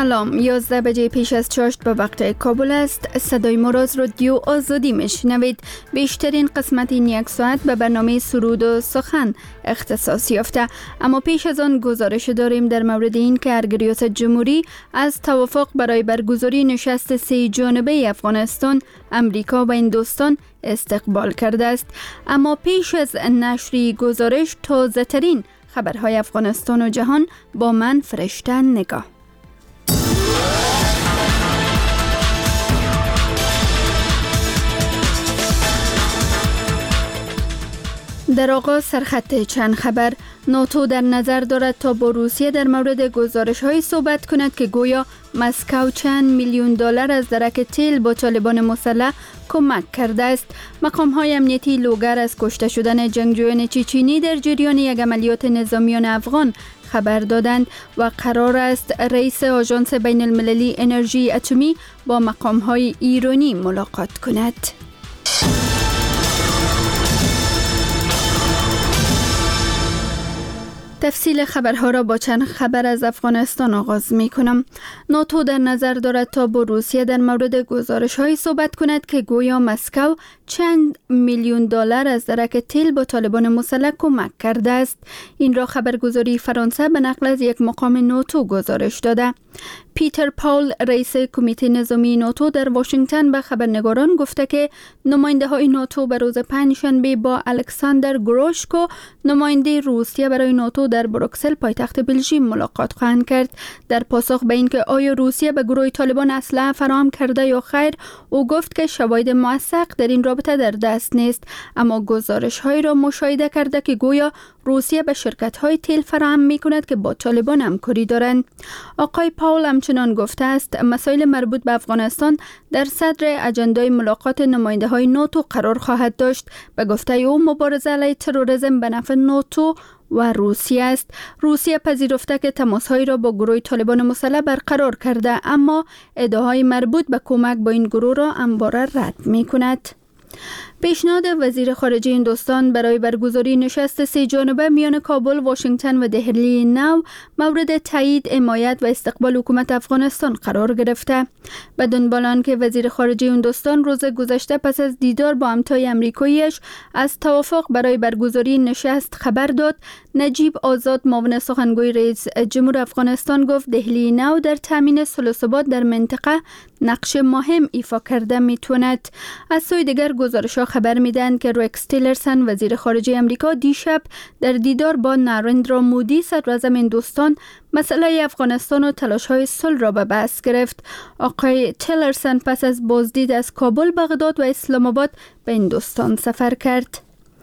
سلام، 11 بجه پیش از چاشت به وقت کابل است. صدای ما را از رادیو آزادی میشنوید. بیشترین قسمت این یک ساعت به برنامه سرود و سخن اختصاص یافته، اما پیش از آن گزارش داریم در مورد این که ارگ ریاست جمهوری از توافق برای برگزاری نشست 3 جانبه افغانستان، امریکا و هندوستان استقبال کرده است. اما پیش از نشر گزارش، تازه ترین خبرهای افغانستان و جهان با من فرشته نگاه. در آغاز سرخط چند خبر. ناتو در نظر دارد تا با روسیه در مورد گزارش‌هایی صحبت کند که گویا مسکو چند میلیون دلار از درک تیل با طالبان مسلح کمک کرده است. مقام‌های امنیتی لوگر از کشته شدن جنگجویان چچنی در جریان یک عملیات نظامیان افغان خبر دادند و قرار است رئیس آژانس بین المللی انرژی اتمی با مقام‌های ایرانی ملاقات کند. تفصیل خبرها را با چند خبر از افغانستان آغاز می کنم. ناتو در نظر دارد تا با روسیه در مورد گزارش‌هایی صحبت کند که گویا مسکو چند میلیون دلار از درک تیل با طالبان مسلح کمک کرده است. این را خبرگزاری فرانسه به نقل از یک مقام ناتو گزارش داده. پیتر پاول، رئیس کمیته نظامی ناتو، در واشنگتن به خبرنگاران گفته که نماینده های ناتو به روز پنجشنبه با الکساندر گروشکو، نماینده روسیه برای ناتو، در بروکسل پایتخت بلژیم ملاقات خواهند کرد. در پاسخ به اینکه آیا روسیه به گروه طالبان اسلحه فراهم کرده یا خیر، او گفت که شواهد موثق در این رابطه در دست نیست، اما گزارش‌هایی را مشاهده کرده که گویا روسیه به شرکت‌های تیل فراهم می‌کند که با طالبان همکاری دارند. آقای پاول همچنان گفته است مسائل مربوط به افغانستان در صدر اجندای ملاقات نماینده‌های ناتو قرار خواهد داشت. به گفته او مبارزه علیه تروریسم به نفع ناتو و روسیه است. روسیه پذیرفته که تماس‌هایی را با گروه طالبان مسلح برقرار کرده، اما ادعاهای مربوط به کمک با این گروه را همواره رد می‌کند. پیشنهاد وزیر خارجه هندوستان برای برگزاری نشست 3 جانبه میان کابل، واشنگتن و دهلی نو مورد تایید، حمایت و استقبال حکومت افغانستان قرار گرفته. به دنبال آنکه وزیر خارجه هندوستان روز گذشته پس از دیدار با همتای امریکاییش از توافق برای برگزاری نشست خبر داد، نجیب آزاد، معاون سخنگوی رئیس جمهور افغانستان، گفت دهلی نو در تامین صلح و ثبات در منطقه نقش مهم ایفا کرده میتواند. از سوی دیگر گزارش‌ها خبر میدن که رکس تیلرسن، وزیر خارجه امریکا، دیشب در دیدار با نارندرا مودی، صدراعظم هندوستان، مسئله افغانستان و تلاش‌های صلح را به بحث گرفت. آقای تیلرسن پس از بازدید از کابل، بغداد و اسلام آباد به هندوستان سفر کرد.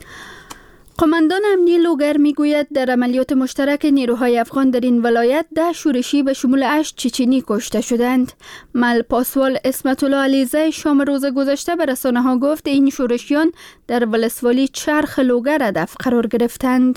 قماندان امنی لوگر میگوید در عملیات مشترک نیروهای افغان در این ولایت 10 شورشی به شمول 8 چچنی کشته شدند. مل پاسوال اسمت الله علیزی شام روز گذشته به رسانه‌ها گفت این شورشیان در ولسوالی چرخ لوگر هدف قرار گرفتند.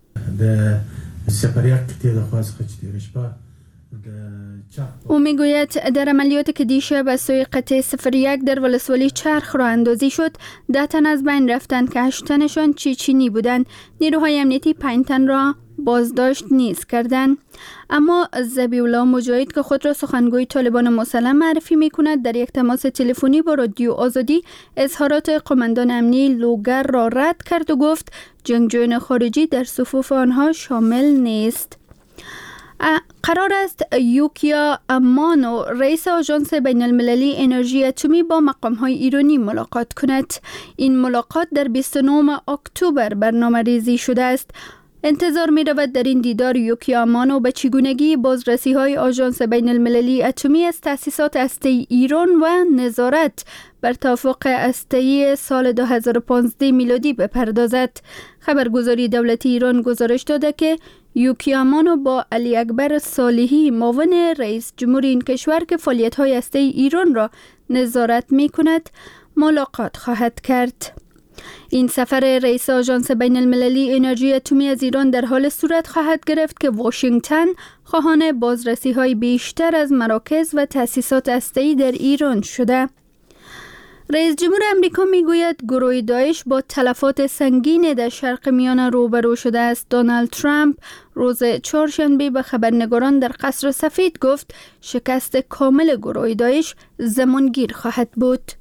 او میگوید در عملیاتی که دیشب از سوی قطعه 01 در ولسوالی چرخ راه اندازی شد، 10 تن از بین رفتند که 8 تنشان چچنی بودند. نیروهای امنیتی 5 تن را بازداشت نیز کردند. اما ذبیح‌الله مجاهد که خود را سخنگوی طالبان مسلح معرفی می‌کند، در یک تماس تلفنی با رادیو آزادی اظهارات قماندان امنی لوگر را رد کرد و گفت جنگجویان خارجی در صفوف آنها شامل نیست. قرار است یوکیا مانو، رئیس آژانس بین المللی انرژی اتمی، با مقام‌های ایرانی ملاقات کند. این ملاقات در 29 اکتبر برنامه ریزی شده است. انتظار می رود در این دیدار یوکیا مانو به چگونگی بازرسی‌های آژانس بین المللی اتمی از تأسیسات هسته‌ای ایران و نظارت بر توافق هسته‌ای سال 2015 میلادی بپردازد. خبرگزاری دولتی ایران گزارش داده که یوکیا مانو با علی اکبر صالحی، معاون رئیس جمهور این کشور که فعالیت‌های هسته‌ای ایران را نظارت می‌کند، ملاقات خواهد کرد. این سفر رئیس آژانس بین المللی انرژی اتمی از ایران در حال صورت خواهد گرفت که واشنگتن خواهان بازرسی‌های بیشتر از مراکز و تأسیسات هسته‌ای در ایران شده. رئیس جمهور امریکا میگوید گروه داعش با تلفات سنگین در شرق میانه روبرو شده است. دونالد ترامپ روز چهارشنبه به خبرنگاران در قصر سفید گفت شکست کامل گروه داعش زمانگیر خواهد بود.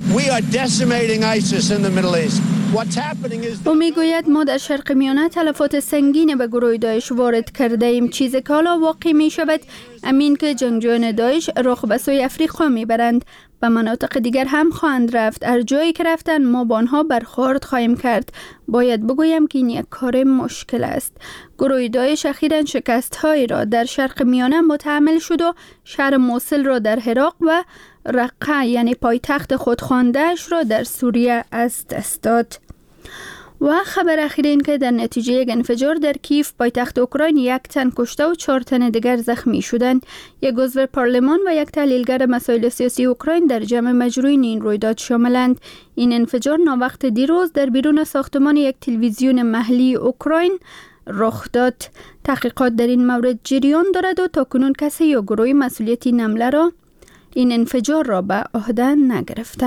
او میگوید ما در شرق میانه تلفات سنگین به گروه داعش وارد کرده ایم. چیزی که حالا واقع می شود امین که جنگجویان داعش رخ به سوی افریقا می برند. به مناطق دیگر هم خواهند رفت. هر جایی که رفتن ما با آنها برخورد خواهیم کرد. باید بگویم که این یک کار مشکل است. گروه داعش اخیراً شکست‌هایی را در شرق میانه متحمل شد و شهر موصل را در عراق و رقه یعنی پایتخت خود خوانده‌اش را در سوریه از دست داد. و خبر اخیر این که در نتیجه یک انفجار در کیف پایتخت اوکراین 1 تن کشته و 4 تن دیگر زخمی شدند. یک عضو پارلمان و یک تحلیلگر مسائل سیاسی اوکراین در جمع مجروحین این رویداد شاملند. این انفجار ناوقت دیروز در بیرون ساختمان یک تلویزیون محلی اوکراین رخ داد. تحقیقات در این مورد جریان دارد و تاکنون کسی یا گروهی مسئولیت این انفجار را به عهده نگرفته.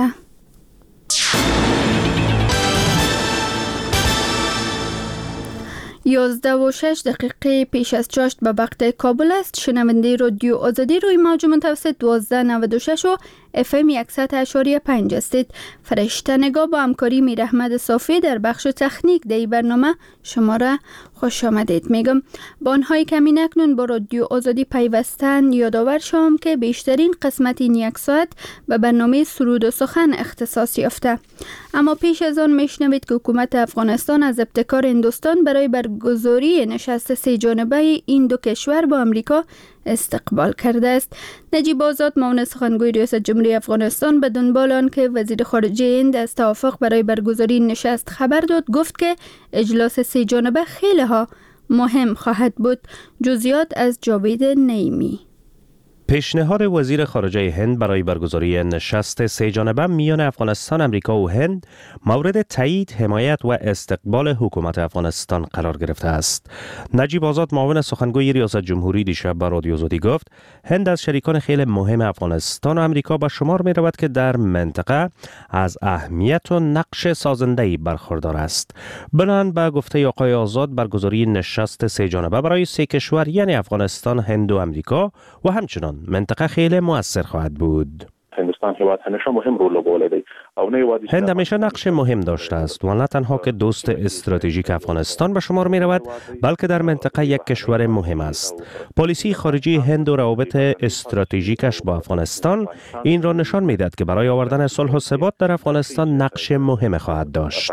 11:06 پیش از چاشت به وقت کابل است. شنونده رادیو آزادی روی موج متوسط 1296 و FM 100.5 هستید. فرشته نگاه با همکاری میر احمد صافی در بخش تکنیک در این برنامه شما را خوش آمدید میگم. با آنهایی که همین اکنون با رادیو آزادی پیوستن یادآور شوم که بیشترین قسمت این یک ساعت به برنامه سرود و سخن اختصاص یافته. اما پیش از آن میشنوید که حکومت افغانستان از ابتکار هندوستان برای برگزاری نشست 3 جانبه این دو کشور با امریکا استقبال کرده است. نجیب آزاد معاون سخنگوی ریاست جمهوری افغانستان به دنبال آن که وزیر خارجه هند از توافق برای برگزاری نشست خبر داد گفت که اجلاس 3 جانبه خیلی ها مهم خواهد بود. جزئیات از جاوید نعیمی. پیشنهاد وزیر خارجه هند برای برگزاری نشست 3 جانبه میان افغانستان، امریکا و هند مورد تایید، حمایت و استقبال حکومت افغانستان قرار گرفته است. نجیب آزاد معاون سخنگوی ریاست جمهوری دیشب به رادیو آزادی گفت هند از شریکان خیلی مهم افغانستان و امریکا به شمار می رود که در منطقه از اهمیت و نقش سازنده‌ای برخوردار است. بنان به گفته آقای آزاد برگزاری نشست 3 جانبه برای 3 کشور یعنی افغانستان، هند و امریکا و همچنان منطقه خیلی مؤثر خواهد بود. هند همیشه نقش مهم داشته است و نه تنها که دوست استراتژیک افغانستان به شمار می رود بلکه در منطقه یک کشور مهم است. پالیسی خارجی هند و روابط استراتژیکش با افغانستان این را نشان می دهد که برای آوردن صلح و ثبات در افغانستان نقش مهم خواهد داشت.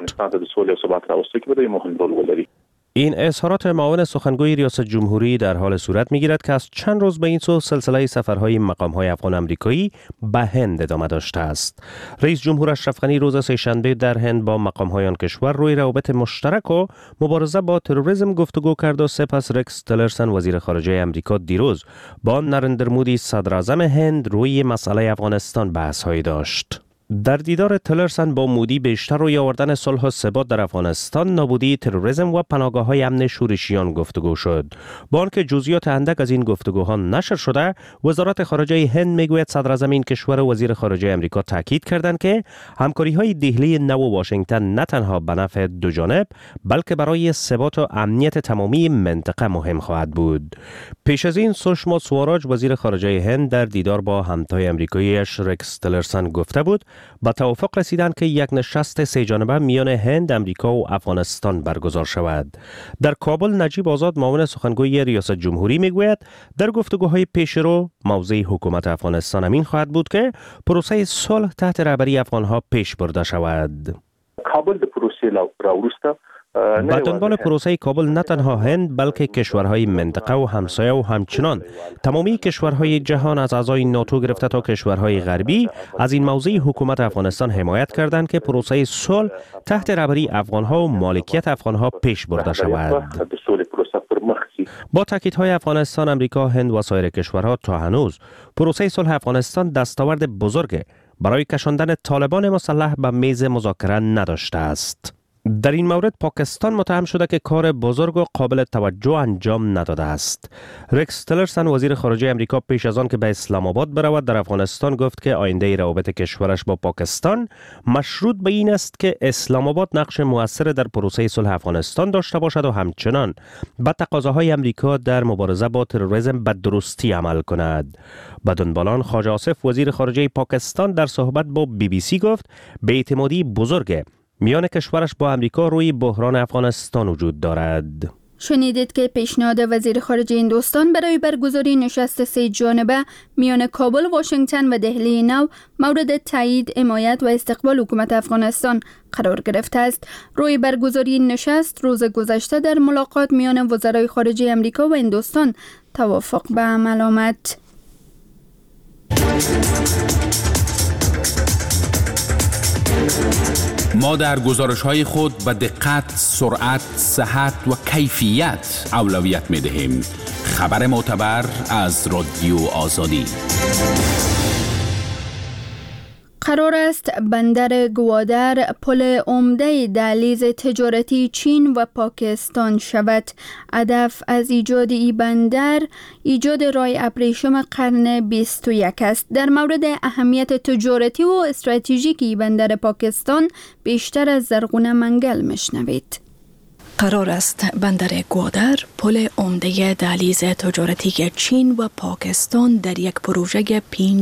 این اظهارات معاون سخنگوی ریاست جمهوری در حال صورت می‌گیرد که از چند روز به این سو سلسله سفرهای مقام‌های افغان امریکایی به هند ادامه داشته است. رئیس جمهور اشرف غنی روز سه‌شنبه در هند با مقام‌های آن کشور روی روابط مشترک و مبارزه با تروریسم گفتگو کرد و سپس رکس تلرسن وزیر خارجه امریکا دیروز با نریندر مودی صدر اعظم هند روی مسئله افغانستان بحث‌هایی داشت. در دیدار تلرسن با مودی بیشتر روی آوردن صلح و ثبات در افغانستان، نابودی تروریسم و پناهگاه‌های امن شورشیان گفتگو شد. با آنکه جزئیات اندک از این گفتگوها نشر شده، وزارت خارجه هند میگوید صدر اعظم این کشور و وزیر خارجه امریکا تاکید کردند که همکاری‌های دهلی نو و واشنگتن نه تنها به نفع دو جانب بلکه برای ثبات و امنیت تمامی منطقه مهم خواهد بود. پیش از این سوشما سواراج وزیر خارجه هند در دیدار با همتای آمریکایی‌اش رکس تلرسن گفته بود با توافق رسیدند که یک نشست 3 جانبه میان هند، امریکا و افغانستان برگزار شود. در کابل نجیب آزاد معاون سخنگوی ریاست جمهوری میگوید در گفتگوهای پیشرو موضع حکومت افغانستان امین خواهد بود که پروسه صلح تحت رهبری افغانها پیش برده شود. کابل د پروسې راوروسته با دنبال پروسه کابل نه تنها هند بلکه کشورهای منطقه و همسایه و همچنان تمامی کشورهای جهان از اعضای ناتو گرفته تا کشورهای غربی از این موضوع حکومت افغانستان حمایت کردند که پروسه صلح تحت رهبری افغانها و مالکیت افغانها پیش برده شود. با تاکیدهای افغانستان، امریکا، هند و سایر کشورها تا هنوز پروسه صلح افغانستان دستاورد بزرگ برای کشاندن طالبان مسلح به میز مذاکره نداشته است. در این مورد پاکستان متهم شده که کار بزرگ و قابل توجه انجام نداده است. رکس تیلرسن وزیر خارجه امریکا پیش از آن که به اسلام آباد برود در افغانستان گفت که آینده روابط کشورش با پاکستان مشروط به این است که اسلام آباد نقش مؤثر در پروسه صلح افغانستان داشته باشد و همچنان به تقاضاهای امریکا در مبارزه با تروریسم به درستی عمل کند. بدون بالان خواجه آصف وزیر خارجه پاکستان در صحبت با BBC گفت بی‌اعتمادی بزرگ میان کشورش با امریکا روی بحران افغانستان وجود دارد. شنیدید که پیشنهاد وزیر خارجه هندوستان برای برگزاری نشست 3 جانبه میان کابل، واشنگتن و دهلی نو مورد تایید، حمایت و استقبال حکومت افغانستان قرار گرفته است. روی برگزاری نشست روز گذشته در ملاقات میان وزرای خارجه امریکا و هندوستان توافق به عمل آمد. ما در گزارش‌های خود به دقت، سرعت، صحت و کیفیت اولویت می‌دهیم. خبر معتبر از رادیو آزادی. قرار است بندر گوادر پل عمده دهلیز تجارتی چین و پاکستان شود. هدف از ایجاد این بندر ایجاد راه ابریشم قرن 21 است. در مورد اهمیت تجارتی و استراتژیک این بندر پاکستان بیشتر از زرغونه منگل میشنوید. قرار است بندر گوادر پل عمده دهلیز تجارتی چین و پاکستان در یک پروژه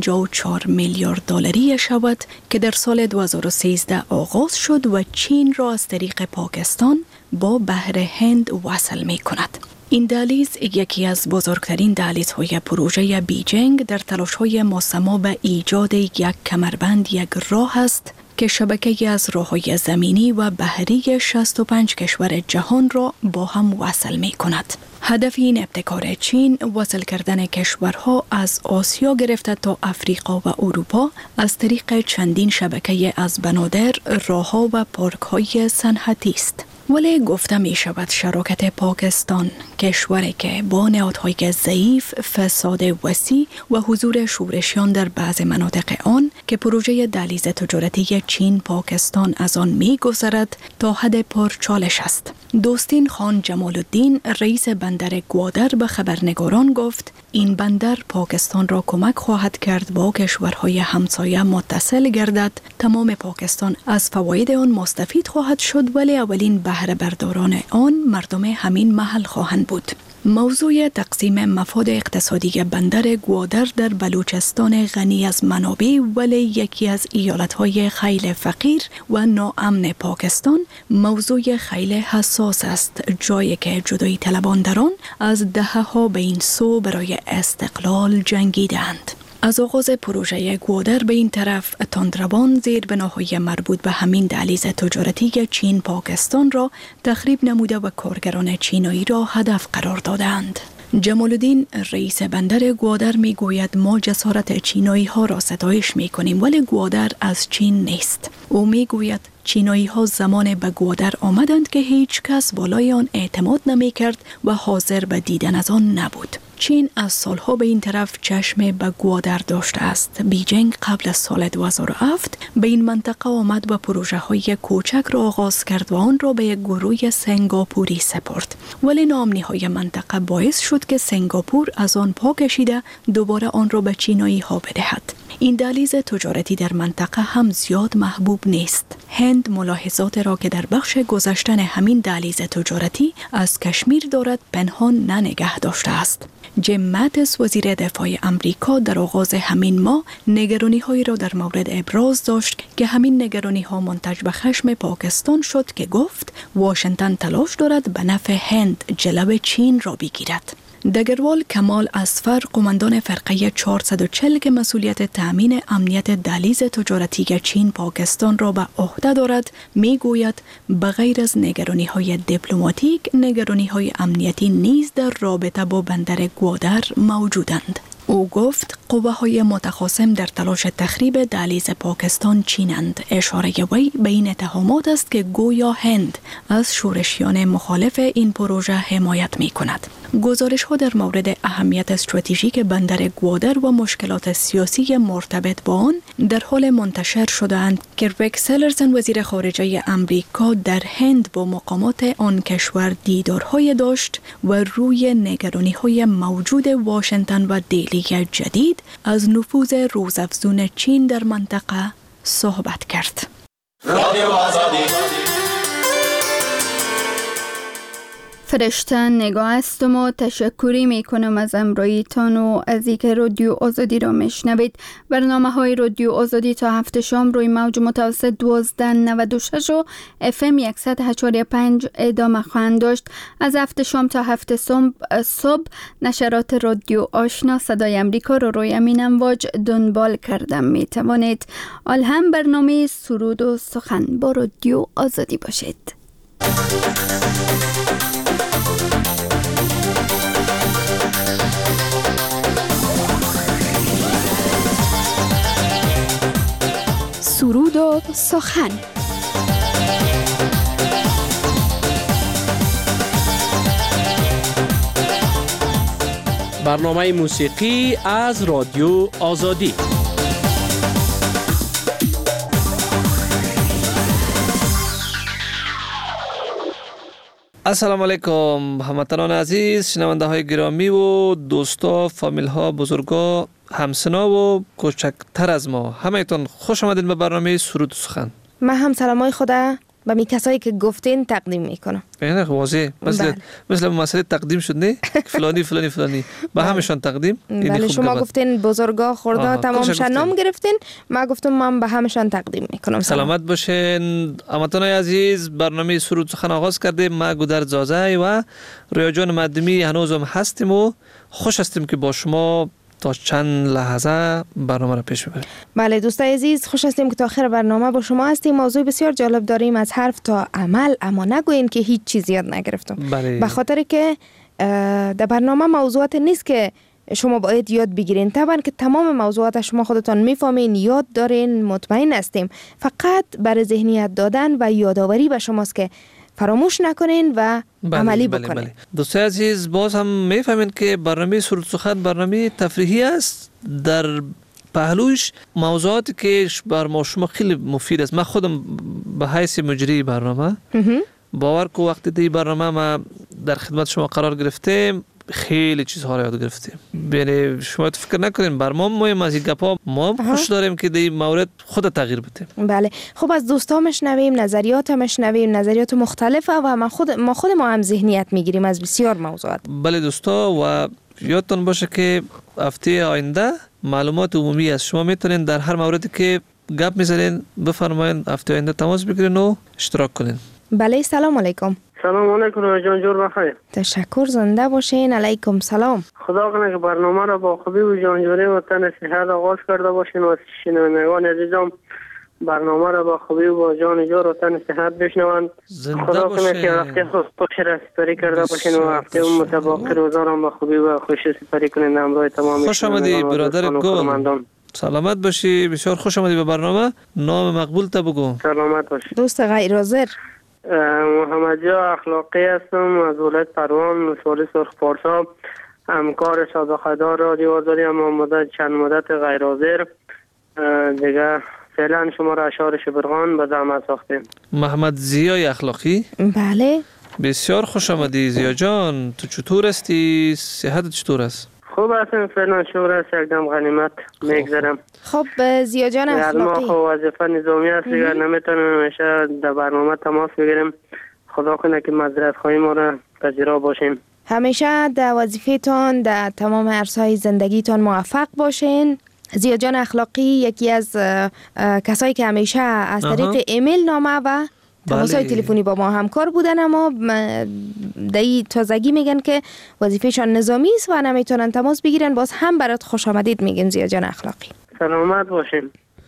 54 میلیارد دلاری شود که در سال 2013 آغاز شد و چین را از طریق پاکستان با بحر هند وصل می کند. این دهلیز یکی از بزرگترین دهلیزهای پروژه بیجینگ در تلاش‌های ماسما به ایجاد یک کمربند، یک راه است که شبکه‌ای از راه‌های زمینی و بحری 65 کشور جهان را با هم وصل می کند. هدف این ابتکار چین وصل کردن کشورها از آسیا گرفته تا افریقا و اروپا از طریق چندین شبکه از بنادر، راه‌ها و پارک‌های صنعتی است. ولی گفته می شود شراکت پاکستان، کشوری که با نهادهای ضعیف، فساد وسیع و حضور شورشیان در بعض مناطق آن که پروژه دهلیز تجارتی چین پاکستان از آن می گذرد تا حد پرچالش است. دوستین خان جمال الدین رئیس بندر گوادر به خبرنگاران گفت این بندر پاکستان را کمک خواهد کرد با کشورهای همسایه متصل گردد. تمام پاکستان از فواید آن مستفید خواهد شد ولی اولین بهره برداران آن مردم همین محل خواهند بود. موضوع تقسیم مفاد اقتصادی بندر گوادر در بلوچستان غنی از منابع ولی یکی از ایالتهای خیلی فقیر و ناامن پاکستان موضوع خیلی حساس است، جایی که جدایی طلبان در آن از دهه‌ها به این سو برای استقلال جنگیدند. از آغاز پروژه گوادر به این طرف تندروان زیربناهای مربوط به همین دهلیز تجارتی چین پاکستان را تخریب نموده و کارگران چینایی را هدف قرار دادند. جمال الدین رئیس بندر گوادر می گوید ما جسارت چینایی ها را ستایش می کنیم ولی گوادر از چین نیست. او می گوید چینایی ها زمان به گوادر آمدند که هیچ کس بالای آن اعتماد نمی کرد و حاضر به دیدن از آن نبود. چین از سالها به این طرف چشم به گوادر داشته است. بیجینگ قبل از سال 2007 به این منطقه آمد و پروژه های کوچک را آغاز کرد و آن را به یک گروه سنگاپوری سپرد. ولی ناامنی های منطقه باعث شد که سنگاپور از آن پا کشیده دوباره آن را به چینایی ها بدهد. این دهلیز تجارتی در منطقه هم زیاد محبوب نیست. هند ملاحظات را که در بخش گذشتن همین دهلیز تجارتی از کشمیر دارد پنهان نگه داشته است. جیم ماتیس وزیر دفاع امریکا در آغاز همین ماه نگرانی‌هایی را در مورد ابراز داشت که همین نگرانی‌ها منتج به خشم پاکستان شد که گفت واشنگتن تلاش دارد به نفع هند جلو چین را بگیرد. دگروال کمال اصفر قماندان فرقه 440 که مسئولیت تامین امنیت دهلیز تجارتی چین پاکستان را به عهده دارد میگوید بغیر از نگرانی‌های دیپلماتیک نگرانی‌های امنیتی نیز در رابطه با بندر گوادر موجودند. او گفت قوه‌های متخاصم در تلاش تخریب دهلیز پاکستان چینند. اشاره وی به این اتهامات است که گویا هند از شورشیان مخالف این پروژه حمایت می کند. گزارش ها در مورد اهمیت استراتژیک بندر گوادر و مشکلات سیاسی مرتبط با آن در حال منتشر شدند که ریکس تیلرسون وزیر خارجه امریکا در هند با مقامات آن کشور دیدارهای داشت و روی نگرانی‌های موجود واشنگتن و دهلی جدید از نفوذ روزافزون چین در منطقه صحبت کرد. فرشته نگاه هستم و تشکری می کنم از امرایتان و از اینکه رادیو آزادی را میشنوید. برنامه های رادیو آزادی تا هفته شام روی موج متوسط 1296 و FM 100.5 ادامه خواهند داشت. از هفته شام تا هفته صبح نشرات رادیو آشنا صدای امریکا را روی امین امواج دنبال کردم. می توانید هم برنامه سرود و سخن با رادیو آزادی باشید. سرود و سخن. برنامه موسیقی از رادیو آزادی. السلام علیکم هموطنان عزیز، شنونده های گرامی و دوستا، فامیل ها، بزرگا، همسنا و کوچکتر از ما، همه‌تون خوش آمدید به برنامه سرود و سخن. من هم سلامای خدا به می کسایی که گفتین تقدیم میکنم. اینه واضح مثل مسئله تقدیم شد نه فلانی فلانی فلانی به همشان تقدیم. بله شما گفتین بزرگا خوردا تمامشان نام گرفتین، من گفتم من به همشان تقدیم میکنم. سلامت باشین هموطنان عزیز. برنامه سرود سخن آغاز کردیم. ما گودرز زازای و رویا جان مدمی هنوزم هستیم و خوش هستیم که با شما تا چند لحظه برنامه را پیش ببریم. بله دوستای عزیز، خوش هستیم که تا آخر برنامه با شما هستیم. موضوع بسیار جالب داریم، از حرف تا عمل، اما نگوین که هیچ چیز یاد نگرفتم. بله. به خاطر که در برنامه موضوعات نیست که شما باید یاد بگیرین. طبعا که تمام موضوعات شما خودتان میفهمین، یاد دارین، مطمئن هستیم. فقط برای ذهنیت دادن و یادآوری به شماست که فراموش نکنین و عملی بکنین. دوستای عزیز، باز هم میفهمین که برنامه سرود سخن برنامه تفریحی است. در پهلوش موضوعاتی که بر ما شما خیلی مفید است. من خودم به حیث مجری برنامه باور که وقتی دی برنامه ما در خدمت شما قرار گرفتیم خیلی چیزها را یاد گرفتیم. یعنی شما فکر نکنین بر ما مهم از این گپا، ما خوش داریم که در مورد خود تغییر بدیم. بله خب از دوستان مشنویم، نظریات مشنویم، نظریات مختلفه و ما هم ذهنیت میگیریم از بسیار موضوعات. بله دوستا، و یادتون باشه که هفته آینده معلومات عمومی است. شما میتونین در هر موردی که گپ میزنین بفرمایین، هفته آینده تماس بگیرین و اشتراک کنین. بله سلام علیکم. سلام علیکم جان جور بخیر. تشکر، زنده باشین. علیکم سلام. خدا کنه که برنامه را با خوبی و جانجوری و تن صحت آغاز کرده باشین و شنوندگان عزیزم برنامه را با خوبی و با جان جور و تن صحت بشنوند. خدا کنه که هفته خوش را سپری کرده باشین و هفته متباقی روزارم با خوبی و خوشی سپری کنین. همراه تمام خوش آمدی برادر گل. سلامت باشی، بسیار خوش آمدی به برنامه. نام مقبول تا بگو. سلامت باشی. دوست غیر حاضر محمدیا اخلاقی هستم از ولایت پروان، ولسوالی سرخ پارسا. همکار سابقه دار رادیو آزادی هم چند مدت غیر حاضر دیگه. فعلا شما را اشعار شبرغان به زحمت ساختیم. محمد زیای اخلاقی. بله بسیار خوش آمدی زیا جان. تو چطور هستی؟ صحت چطور است؟ خوب هستم فعلا، شور است، یکدم غنیمت میگذرم. خب زیا جان اخلاقی، ما وظیفه نظامی است دیگر نمیتونیم همیشه در برنامه تماس بگیریم. خدا کنه که معذرت خواهی ما را پذیرا باشیم. همیشه در وظیفه‌تان در تمام عرصه‌های زندگیتان موفق باشین. زیا جان اخلاقی یکی از کسایی که همیشه از طریق ایمیل نامه و تماس‌های تلفنی با ما همکار بودن، اما دایی تازگی میگن که وظیفه‌شان نظامی است و نمیتونن تماس بگیرن. باز هم برات خوش آمدید میگیم زیا جان اخلاقی. سلامت باشین.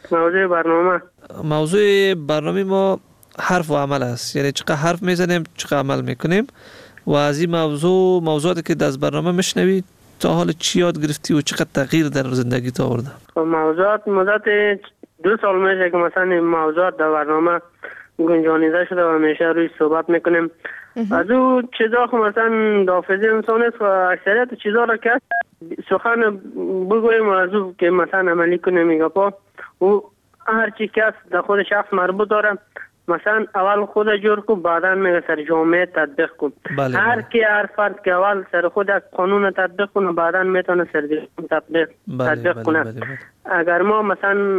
موضوع برنامه ما حرف و عمل است. یعنی چقدر حرف میزنیم چقدر عمل میکنیم. و از این موضوعاتی که در برنامه میشنوید تا حال چی یاد گرفتی و چقدر تغییر در زندگی تا آورده؟ موضوعات مدت 2 سال میشه که مثلا این موضوعات در برنامه گنجانیده شده و همیشه روی صحبت میکنیم. از او چیزا خو مثلا دافزه انسان است و اکثریت چیزا را که سخن بگویم از او که مثلا عملی کنه میگه پا او هر چی کس در خود شخص مربوط داره مثلا اول خود جور کن بعدا میگه سر جامعه تطبیق کن. هر کی هر فرد که اول سر خود قانون تطبیق کنه بعدا میتونه سر تطبیق کنه. اگر ما مثلا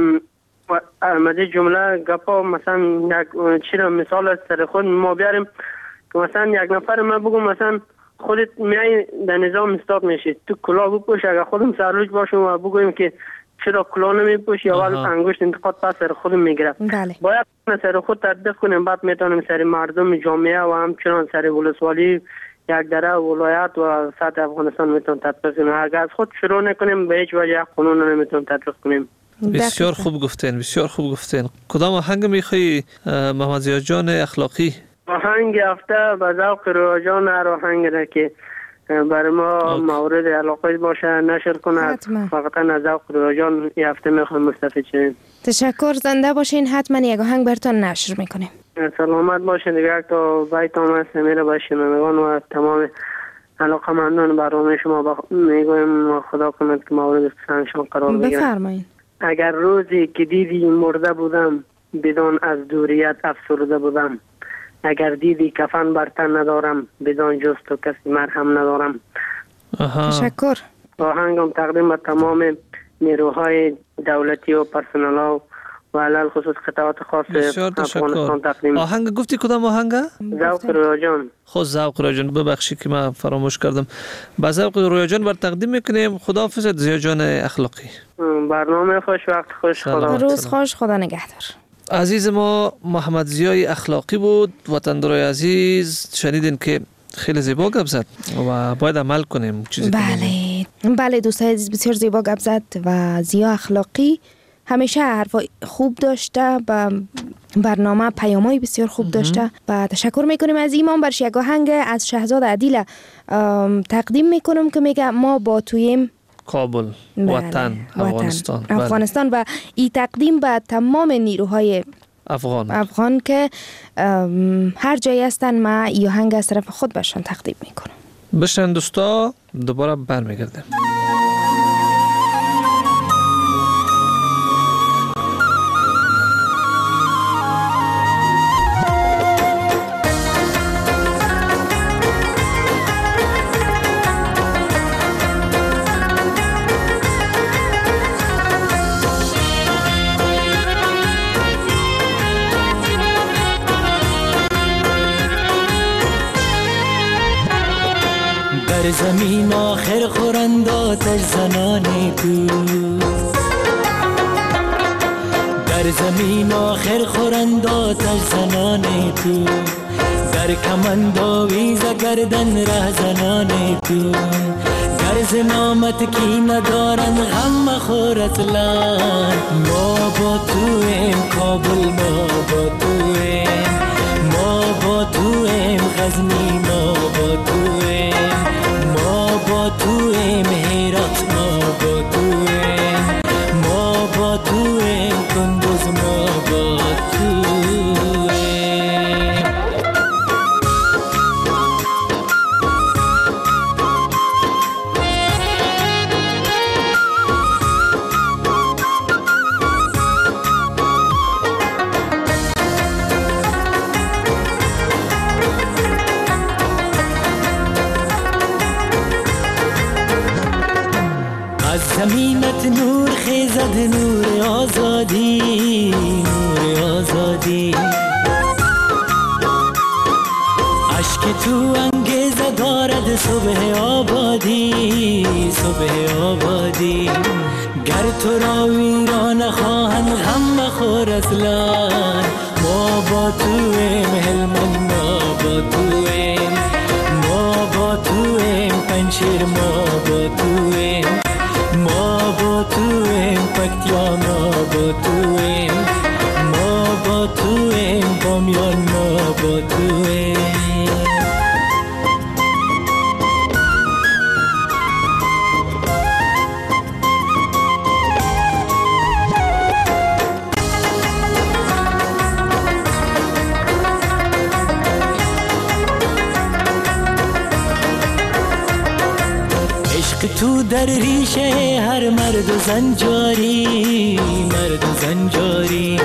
مده جمله گپا مثلا یک چیز مثال سر خود ما بیاریم که مثلا یک نفر ما بگم مثلا خودت میای در نظام استاد میشی تو کلاه بپوش، اگر خودم سرلوج باشم و بگویم که چرا کلاه نمیپوشی اول انگشت انتقاد پس سر خودم میگیره. باید سر خود تطبیق کنیم بعد میتونیم سر مردم جامعه و همچنان سر ولسوالی یک دره ولایت و سطح افغانستان میتونیم تطبیق کنیم. اگر از خود شروع نکنیم به هیچ وجه قانون نمیتونیم تطبیق کنیم. بسیار خوب گفتین، بسیار خوب گفتین. کدام آهنگ میخوای محمد ضیا جان اخلاقی؟ آهنگ هفته به ذوق رویا جان هر آهنگ را که برای ما مورد علاقه باشه نشر کنه فقط از ذوق رویا جان این هفته میخوایم مستفید شیم. تشکر، زنده باشین. حتما یک آهنگ براتون نشر میکنیم. سلامت باشین. دیگه تا بیت آمد سمیره باشین و تمام علاقمندان برنامه شما میگویم خدا کند که مورد پسندشان قرار بگیره. بفرمایید. اگر روزی که دیدی مرده بودم بدون از دوریت افسرده بودم، اگر دیدی کفن بر تن ندارم بدون جست و کسی مرهم ندارم. تشکر. آهنگم تقدیم به تمام نیروهای دولتی و پرسنل ها و علل خصوص قطعات خاص افغانستان تقدیم. آهنگ گفتی کدام آهنگ؟ ذوق رویا جان. خود ذوق رویا جان، ببخشید که من فراموش کردم. با ذوق رویا جان بر تقدیم میکنیم. خداحافظ ضیا جان اخلاقی. برنامه خوش، وقت خوش، خدا روز خوش، خدا نگهدار. عزیز ما محمد ضیای اخلاقی بود. وطندارای عزیز شنیدین که خیلی زیبا گپ زد و باید عمل کنیم. بله دوستای عزیز، بسیار زیبا گپ زد و ضیا اخلاقی همیشه حرفای خوب داشته، با برنامه پیامای بسیار خوب داشته و تشکر میکنیم از ایمان. برش یک آهنگ از شهزاد عدیل تقدیم میکنم که میگه ما با تویم کابل، وطن افغانستان و این تقدیم به تمام نیروهای افغان که هر جایی هستن. ما این آهنگ از طرف خود بهشان تقدیم میکنم. بشن دوستا، دوباره برمیگردیم. در زمین آخر خورند آتش زنان تو، در زمین آخر خورند آتش زنان تو، در کمند آویز گردن ره زنان تو، گرز نامت کی ندارن غم مخور اصلا. ما با تویم کابل، ما با تویم، ما با تویم غزنی، ما با تویم، ما با تویم هرات، ما با تویم، ما با تویم کندوز، ما با تویم. زمینت نور خیزد، نور آزادی، نور آزادی. عشق تو انگیزه دارد صبح آبادی، صبح آبادی. گر تو را ویران خواهند غم مخور اصلا. ما با تویم هلمند، ما با تویم، ما با تویم پنشیر، ما با تویم، ما با تویم پکتیا، ما با تویم، ما با تویم بامیان، ما با تویم. تو در ریشه هر مرد و زن جاری، مرد و زن جاری.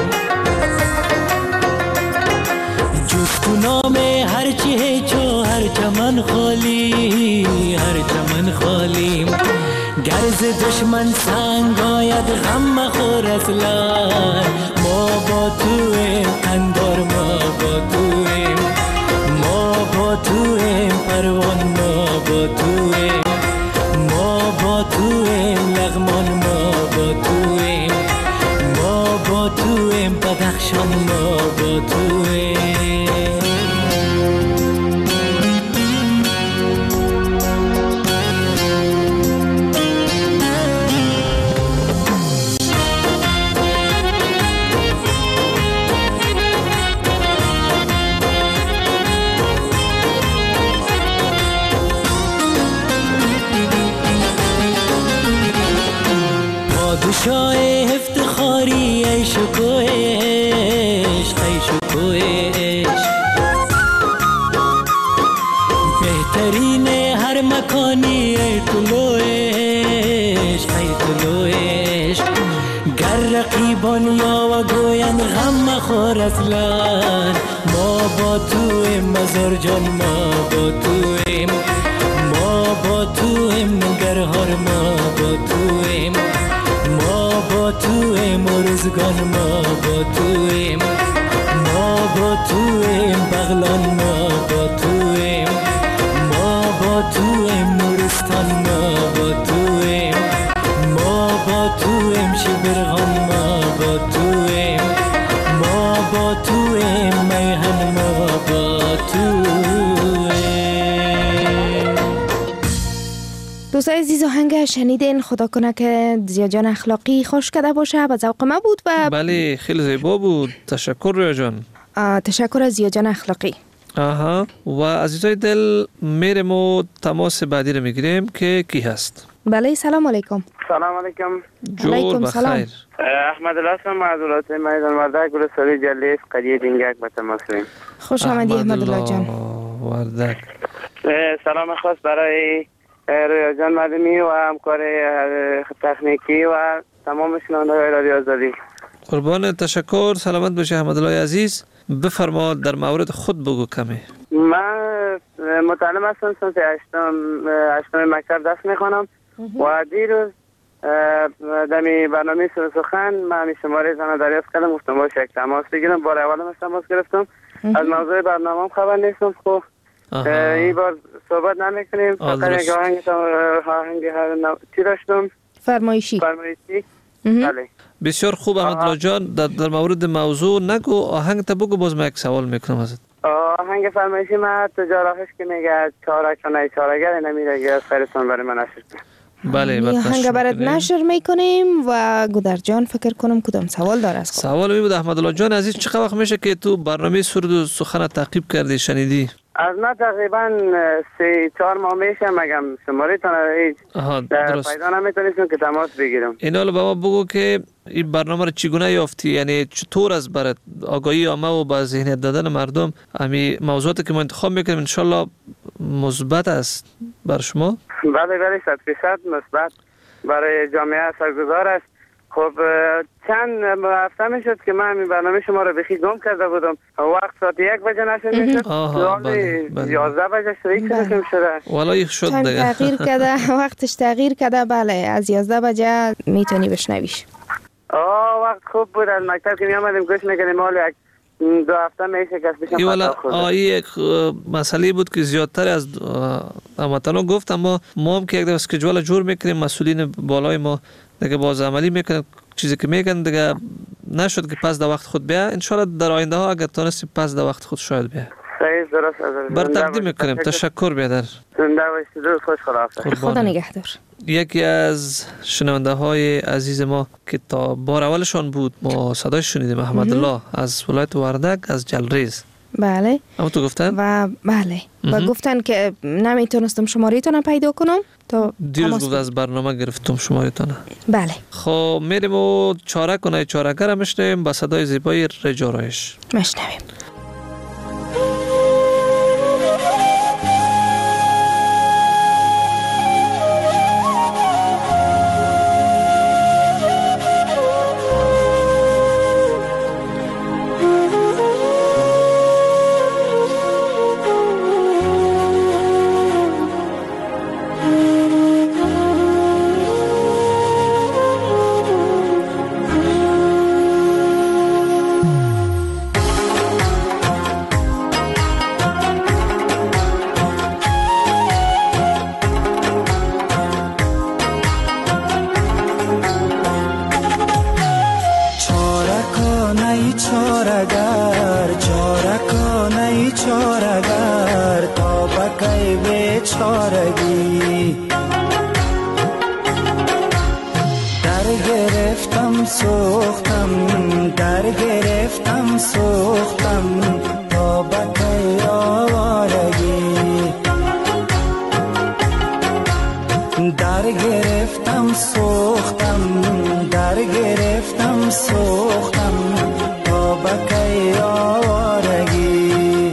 جز تو نام هر چی هیچو هر چمن خالی، هر چمن خالی. گرز دشمن سنگ آید غم مخور اصلا، ما با تویم قندار، ما با تویم، ما با تویم پروان، ما با تویم، ما با تویم لغمان، ما با تویم، ما با تویم بدخشان، ما با تویم. پادشاه افتخاری ای شکوه عشق، ای شکوه عشق. بهترین هر مکانی ای طلوع عشق، ای طلوع عشق. گر رقیبان یا و گویند غم مخور اصلا، ما با تویم مزار جان، ما با تویم، ما با تویم نگرهار، ما با تویم، ما با تویم روزگان، ما با تویم، ما با تویم بغلان، ما با تویم، ما با تویم نورستان، ما با تویم، ما با تویم شبرغان، ما با تویم، ما با تویم میهن، ما با تویم. دوستای عزیز، آهنگ شنیدین، خدا کنه که زیا جان اخلاقی خوش کرده باشه، به ذوق ما بود و بله خیلی زیبا بود. تشکر رویا جان. تشکر از زیا جان اخلاقی. آها، و عزیزای دل میریم و تماس بعدی رو میگیریم که کی هست. بله سلام علیکم. سلام علیکم. جور بخیر. احمد الله معذورات میدان وردک گلستانی جلیس قریه دینگک به تماس می‌آییم. خوش آمدی احمد الله جان. وردک. سلام خاص برای رویا جان مدنی و همکار تکنیکی و تمام شنوندگان رادیو آزادی. قربان، تشکر. سلامت باشه احمد الله عزیز. بفرما در مورد خود بگو کمی. من متعلم هستم، صنف هشتم مکتب درس میخوانم و دیروز دمی برنامه سخن من شماره زن دریافت کردم، گفتم باشه یک تماس بگیرم. بار اولم تماس گرفتم، از موضوع برنامه خبر نیستم. خب این بار صحبت نمیکنیم، فقط یک آهنگ چی داشتم؟ فرمایشی. بله. بسیار خوب احمد الله جان. در مورد موضوع نگو، آهنگ تا بگو. باز من یک سوال میکنم ازت. آهنگ فرمایشی من تجارتش که میگه چارک و نه چارگر نمیره از خیرتون برای من نشر کنم. بله آهنگ برات نشر میکنیم و گودر جان فکر کنم کدام سوال داره از خود. سوال می بود احمد الله جان عزیز، چقدر وقت میشه که تو برنامه سرود و سخن تعقیب کردی شنیدی؟ از من تقریبا 3-4 ماه میشه، مگم شماره تان پیدا نمیتونستم که تماس بگیرم. اینا رو به ما بگو که این برنامه رو چگونه یافتی، یعنی چطور از برات آگاهی عامه و با ذهنیت دادن مردم همین موضوعاتی که ما انتخاب میکنیم انشالله مثبت است بر شما؟ بله 100% مثبت برای جامعه اثرگذار است. خب چند هفته میشد که من این برنامه شما رو بخی گم کرده بودم. وقت ساعت 1 بجه نشد میشد، 11 بجه شریک شده. والله شد دیگه. تغییر کرده، وقتش تغییر کرده. بله از 11 بجه میتونی بشنویش. وقت خوب بود. از مکتب که میامدیم گوش میکنیم، حالا 2 هفته میشه که بشم. این یک مسئله بود که زیادتر از هموطنان گفت، اما ما هم که یک اسکیجول جور میکنیم، مسئولین بالای ما دیگه باز عملی میکنن چیزی که میگن دیگه. نشد که پس در وقت خود بیا، انشالله در آینده ها اگر تونستی پس در وقت خود شاید بیا. صحیح، درست. بر تقدیم میکنیم. تشکر بیادر. زنده باشید. خوش خداحافظ. خدا نگهدار. یکی از شنونده های عزیز ما که تا بار اولشان بود ما صدایش شنیدیم، احمد الله از ولایت وردک از جلریز. بله. اما تو گفتن؟ و بله و گفتن که نمیتونستم شماره‌تون پیدا کنم تا دیروز گفت از برنامه گرفتم شماره‌تون. بله. خب میریم و چارک و نه چارکر میشنیم با صدای زیبای رجارایش. میشنویم. چارگر تا بکی بیچارگی در گرفتم سوختم در گرفتم سوختم تا بکی آوارگی در گرفتم سوختم در گرفتم سوختم تا بکی آوارگی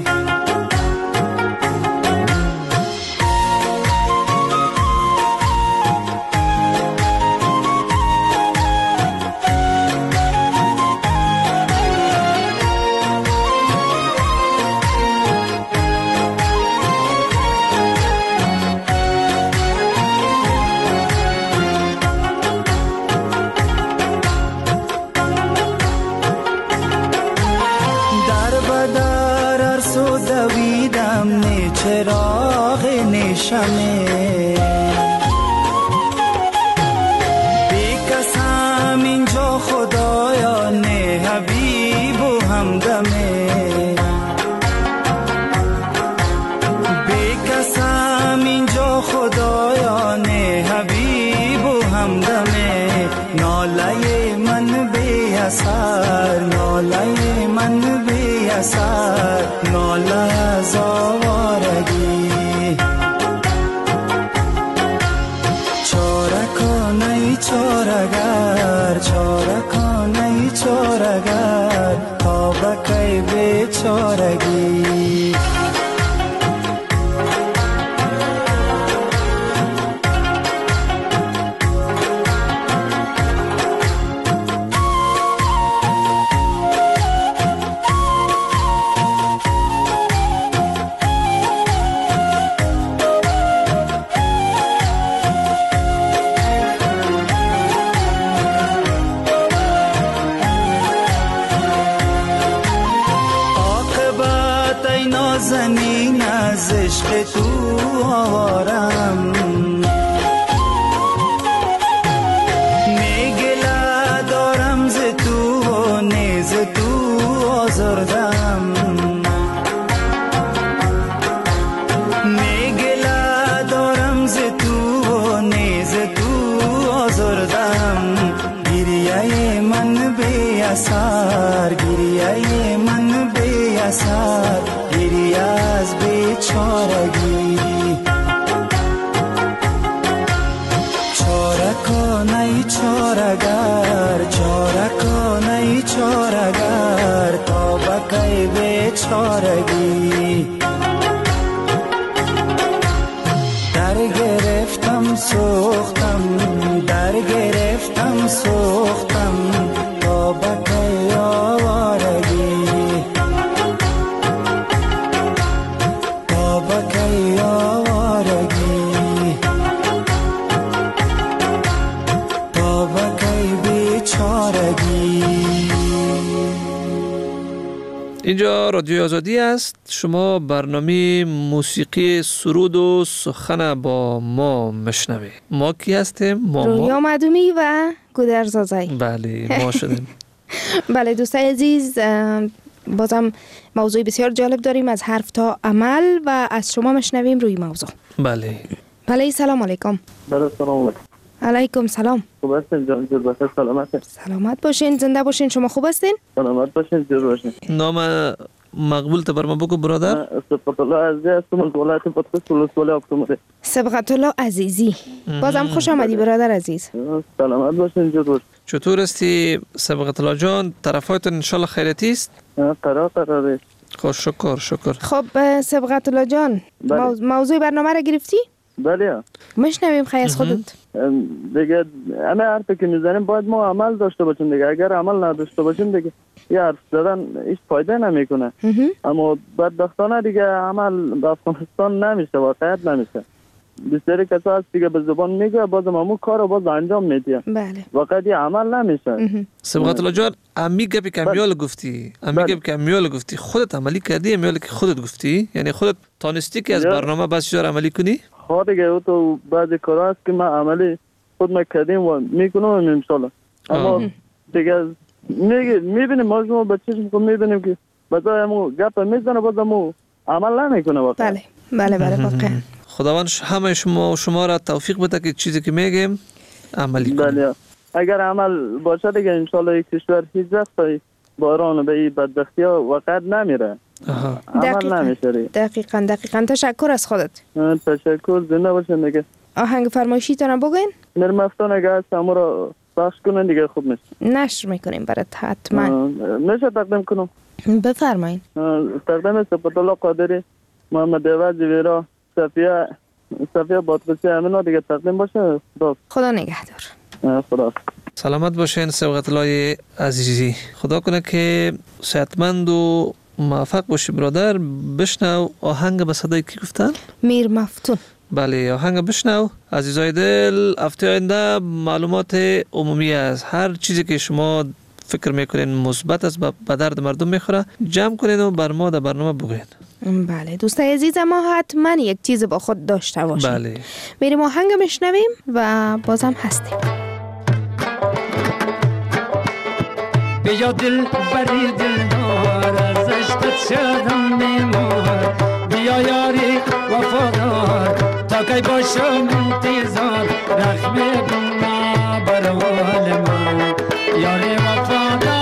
چراغ نشمه بی کسم اینجا خدایا نه حبیب و همدمه بی کسم اینجا خدایا نه حبیب و همدمه ناله من بی اثر ناله من بی اثر ناله از آوارگی چارکانه چارگر چارکانه چارگر تا بکی بیچارگی زنین از عشق تو آوارم میگله دارم ز تو و نیز تو آزردم میگله دارم ز تو و نیز تو آزردم گریه من بی اثر گریه من بی اثر گریه از بیچارگی چارکانه چارگر چارکانه چارگر تا بکی بیچارگی در گرفتم سوختم در گرفتم سوختم تا بکی آوارگی اینجا رادیو آزادی است. شما برنامه موسیقی سرود و سخن با ما مشنوید. ما کی هستیم؟ رویا مدومی و گودرز آزایی. بله ما شدیم. بله دوستای عزیز، بازم موضوع بسیار جالب داریم، از حرف تا عمل، و از شما مشنویم روی موضوع. بله سلام علیکم. بله سلام علیکم. علیکم سلام. خوب هستین جان؟ جور باشین. سلامت باشین، زنده باشین. شما خوب هستین؟ سلامت باشین، جور باشین. نام مقبول تا بر ما بگو برادر. سبقت الله عزیزی هستم از ولایت پتکوس ولسوالی اکتوبر. سبقت الله عزیزی، بازم خوش آمدی برادر عزیز. سلامت باشین، جور باشین. چطور هستی سبقت الله جان؟ طرفایتون انشالله خیریتی است؟ قراره. خوش شکر. خب سبقت الله جان، موضوع برنامه را گرفتی؟ بله. مشنویم خیلی از خودت. دیگه همه حرفی که میزنیم باید ما عمل داشته باشیم دیگه. اگر عمل نداشته باشیم دیگه یه حرف زدن هیچ فایده نمیکنه. اما بدبختانه دیگه عمل به افغانستان نمیشه، واقعیت نمیشه. بسیاری کسا هست دیگه به زبان میگه بازم همون کار رو باز انجام میدیم. بله. واقعا یه عمل نمیشه. سبقت الله جان، امی گپی کمیال گفتی، خودت عملی کردی امیال که خودت گفتی؟ یعنی خودت تانستی که از برنامه بس جار عملی کنی؟ خود دیگه او تو بعضی کارا هست که ما عملی خود ما کردیم و میکنم انشالله. اما دیگه میبینیم ما به چشم میبینیم که بازای همون گپ میزنه، باز همون عمل نمیکنه واقعا. بله واقعا. خداوند همه شما را توفیق بده که چیزی که میگیم عملی کنیم. بله اگر عمل باشه دیگه ان شاء الله این کشور هیچ وقت باران به این بدبختی ها وقت نمیره. عمل نمیشه. دقیقاً تشکر از خودت. تشکر، زنده باشین دیگه. آهنگ فرمایشی تونم بگوین؟ نرمفتان اگه هست همه را بخش کنن دیگه خوب میشه. نشر میکنیم برات حتما. میشه تقدیم کنم؟ بفرمایین. تقدیم سپت الله قادری، محمد عوض ویرا، صفیه بادقسی همین دیگه تقدیم باشه. خدا نگهدار. خدا. سلامت باشین صبغت الله عزیزی. خدا کنه که صحتمند و موفق باشی برادر. بشنو آهنگ به صدای کی گفتن؟ میر مفتون. بله آهنگ بشنو. عزیزای دل، هفته آینده معلومات عمومی است. هر چیزی که شما فکر میکنین مثبت است به درد مردم میخوره جمع کنین و بر ما در برنامه بگوین. بله دوستای عزیز، ما حتما یک چیز با خود داشته باشیم. بله بریم آهنگ میشنویم و بازم هستیم. بیا دل بری دل دار از عشقت شدم بیمار، بیا یاری وفادار تا کی باشم انتظار، رخم بنا بر حال من یاری وفادار،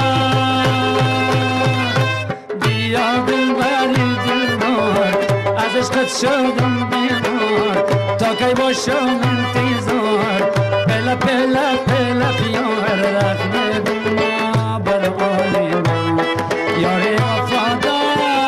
بیا دل بری دل دار از عشقت شدم بیمار تا کی باشم انتظار، پلا پلا پلا پیار رخم بنا بر حال من یاری وفادار.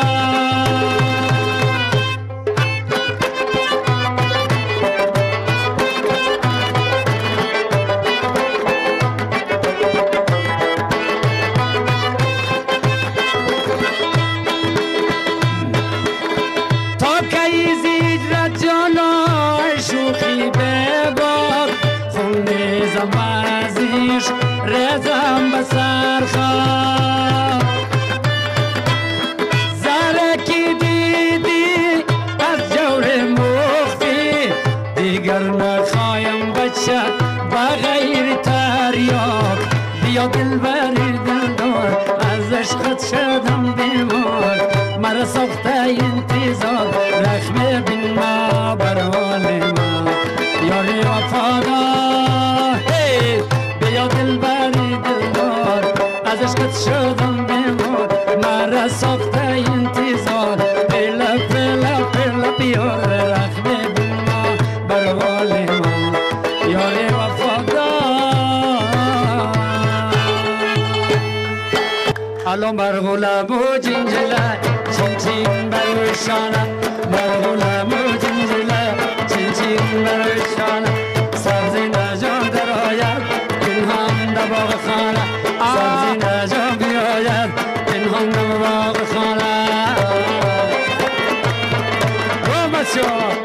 رزم بسر خواه زرکی دیدی از جور مخفی، دیگر نخوایم بچه بغیر تریاک، بیا دل بری دل دار از عشقت شدم بیمار، مرا ساخته انتظار رخم بین ما بر حال ما یاری وفادار، بیا دل بری دل دار از عشقت شدم بیمار، مرا ساخته انتظار پلا پلا پلا بیار رخم بین ما بر حال ما یاری وفادار. الان بر غلام و جنجله چین چین بر شانه، بر غلام و جنجله چین چین بر شانه، سبزی نجان در آید پنهان در باغ خانه، سبزی نجان بیاید پنهان در باغ خانه. گمت شو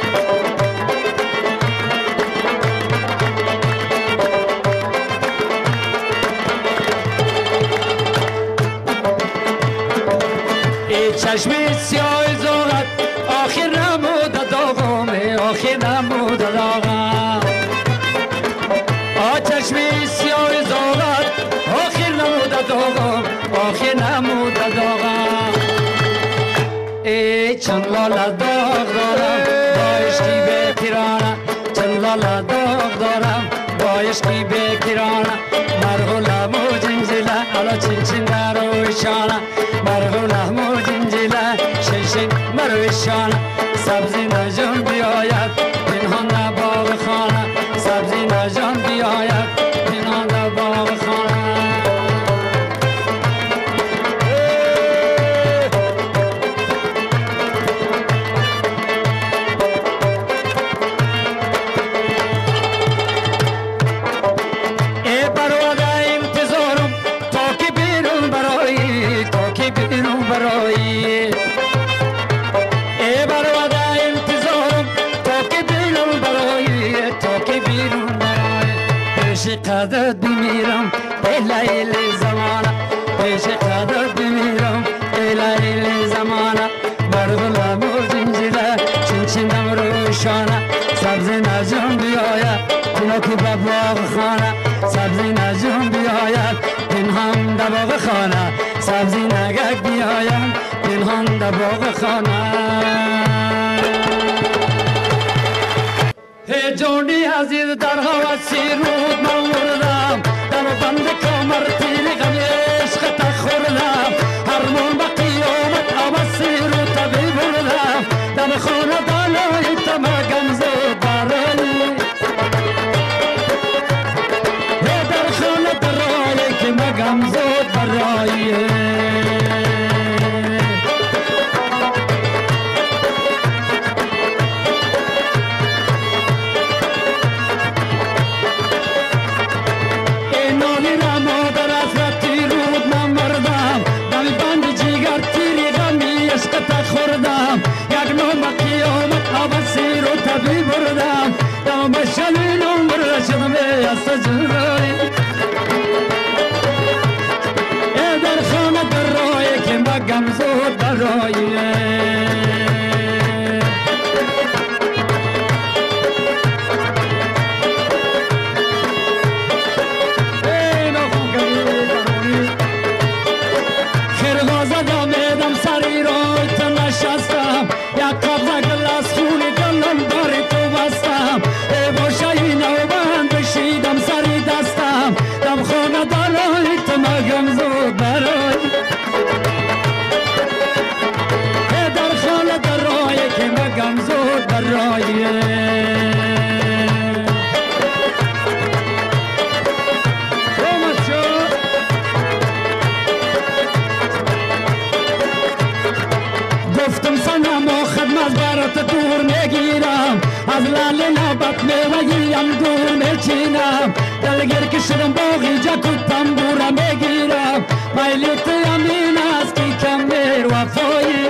چشمی سیاه زاغت آخر نمود داغم، آخر نمود داغم، چشمی سیاه زاغت آخر نمود داغم، آخر نمود داغم. ای چند لاله داغ دارم با عشقی به پیرانه، چند لاله داغ دارم با عشقی به پیرانه، مرغولم و جنجله علا چین چین مروشانه، مرغولم و جنجله چین چین مروشانه، سبزی نجان بیاید پنهان در باغ خانه، سبزی نجان بیاید پنهان در باغ خانه. ای برواده انتظارم تا که بیرون برایی، تا که بیرون برایی، ای برواده انتظارم تا که بیرون برایی، تا که بیرون برایی، پیش قدرت بمیرم ای لیل زمانه، پیش قدرت بمیرم ای لیل زمانه، برغلم و جنجله چین چینم روشانه، سبزی نجان بیاید پناکی به باغ خانه، سبزی نجان بیاید پنهان در باغ خانه، سبزی نگک بیاید پنهان در باغ خانه هی جانی عزیز در هوسی رود من مردم در بند کمر تیر غم عشق تخوردم هرمون با قیامت هوسی رود تبی بردم دم خانه دالای تمگم زود برای در خانه درای که مگم زود برای گفتم سنما خدمت برات دور میگیرم از لال نبات میوگیم دور میچینم دلگیر که شدم باقی جکو تنبورا میگیرم مایلیت یمین است که کم میر وفایی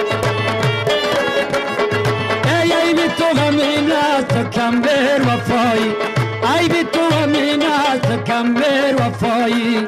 ای بی تو همین است کم میر وفایی ای بی تو همین است کم میر وفایی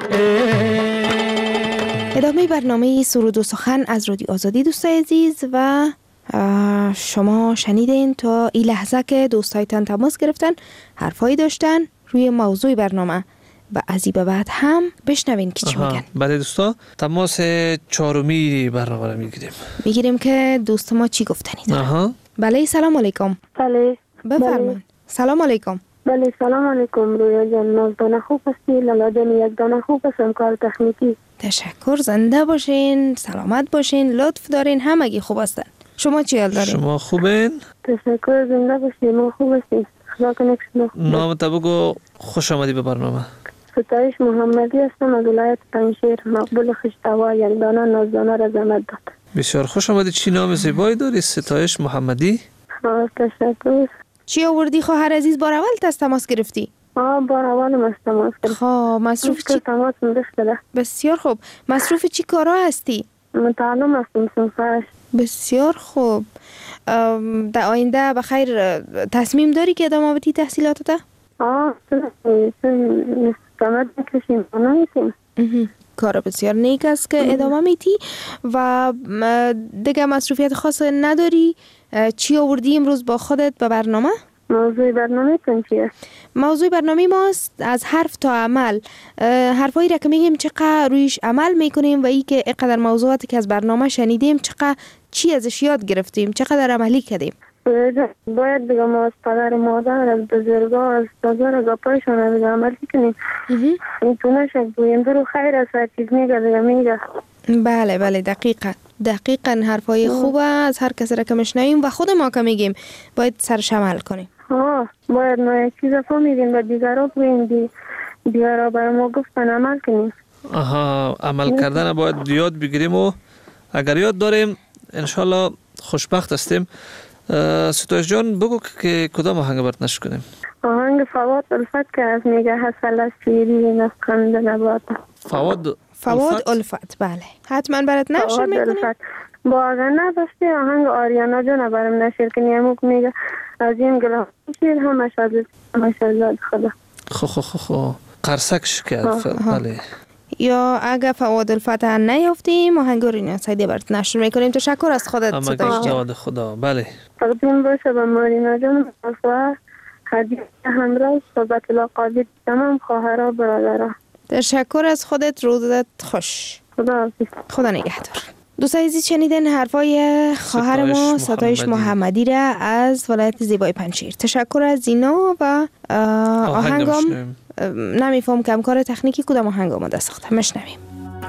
ادامه برنامه سرود و سخن از رادیو آزادی دوستای عزیز و شما شنیدین تا این لحظه که دوستایتان تماس گرفتن حرفایی داشتن روی موضوع برنامه و از این به بعد هم بشنوین که چی میگن. بله دوستا تماس چهارمی برنامه رو میگیریم که دوست ما چی گفتنی دارن. بله سلام علیکم. بله بفرمایید. سلام علیکم. بله سلام علیکم رویا جان نازدانه خوب هستی لالا جان یک دانه خوب هستم کار تکنیکی. تشکر زنده باشین سلامت باشین لطف دارین همگی خوب هستن. شما چی حال دارین؟ شما خوبین؟ تشکر زنده باشین ما خوب هستیم. خدا کنه شما. نام تو بگو خوش آمدی به برنامه. ستایش محمدی هستم از ولایت پنجشیر مقبول خشتوا یک دانه نازدانه را زحمت داد. بسیار خوش آمدی. چی نام زیبایی داری؟ ستایش محمدی. تشکر. چی آوردی خواهر عزیز بار اول تماس گرفتی؟ بار اول تماس گرفتی. خب مصروف چی؟ تماس می‌گرفته. بسیار خوب. مصروف چی کارا هستی؟ متعلم هستم صنفش. بسیار خوب. در آینده بخیر تصمیم داری که ادامه بدی تحصیلاتت؟ استماد میکشیم نمیتیم. کار بسیار نیک است که ادامه میدی و دیگه مصروفیت خاص نداری. چی آوردی امروز با خودت به برنامه؟ موضوع برنامه چیه؟ موضوع برنامه ماست از حرف تا عمل. حرفایی را که میگیم چقدر رویش عمل میکنیم و ای که اینقدر موضوعاتی که از برنامه شنیدیم چقدر چی ازش یاد گرفتیم چقدر عملی کردیم. باید دیگه ما از پدر مادر از بزرگا از بزرگ گپایشون دیگه عملی کنیم. این تو نشک بوینده رو خیر از هر چیز میگه دیگه میگه. بله بله دقیقا حرفای خوبه از هر کسی را که میشنویم و خود ما که میگیم باید سرش عمل کنیم. باید ما یک چیز فهمیدیم و دیگرها بگیم دیگرها برای ما گفتن عمل کنیم. عمل کردن باید یاد بگیریم و اگر یاد داریم انشالله خوشبخت هستیم. ستایش جان بگو که کدام آهنگ برات نشر کنیم؟ آهنگ فواد الفت که از میگه حسل از شیری نفخند نبات. فواد الفت بله حتما برات نشر میکنیم. با اگر نداشتی آهنگ آریانا جان برام نشر کنی همون که میگه از این گلاه شیر همش از خدا. خو قرصکش کرد. بله یا اگر فواد الفتح نیافتیم آهنگ رینا سعیدی برات نشر میکنیم. تشکر از خودت ستایش جان. خدا. بله تقدیم باشه به مارینا جان و هدیه همراه صحبت لاقابی تمام خواهرها برادرها. تشکر از خودت. روزت خوش. خدا نگهدار. دوستان عزیز شنیدن حرفای خواهر ما ستایش محمدی را از ولایت زیبای پنجشیر. تشکر از اینا و آهنگم نمیفهم که همکار تکنیکی کدام آهنگ آماده ساخته. مشنویم.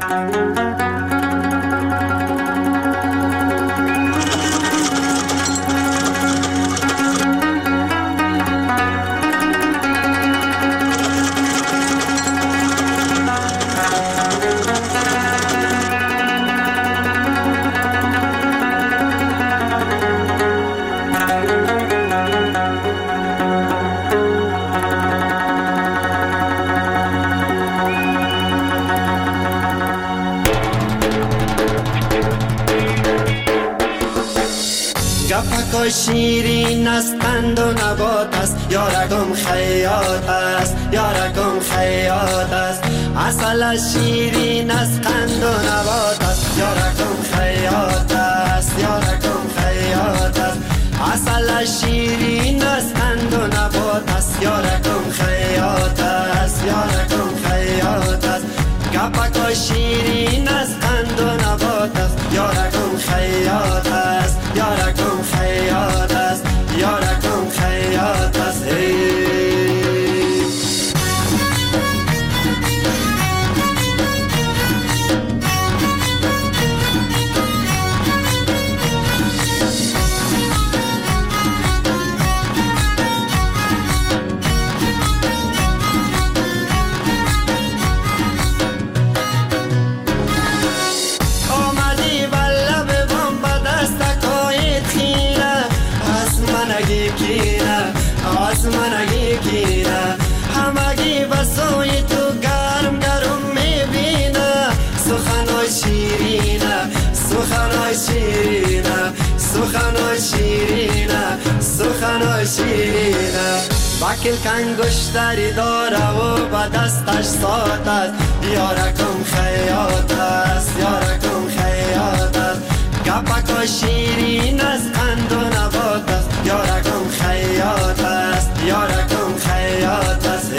شیرین است قند و نبات است، یارگم خیاط است، یارگم خیاط است. عسل شیرین است قند و نبات است، یارگم خیاط است، یارگم خیاط است. عسل شیرین است قند و نبات است، یارگم خیاط است، یارگم خیاط است. گپک شیرین است قند و نبات است، یارگم خیاط است، یارگم خیاط است، یارگم خیاط است. آسمانگی کینه همگی بسوی تو گرم گرم میبینه. سخنای شیرینه سخنای شیرینه سخنای شیرینه سخنای شیرینه. بکل کنگشتری داره و به دستش سات است، یارکم خیاط است، یارکم خیاط است. گپک شیرین است قند و نبات است، یارکم خیاط است، یارکم خیاط است.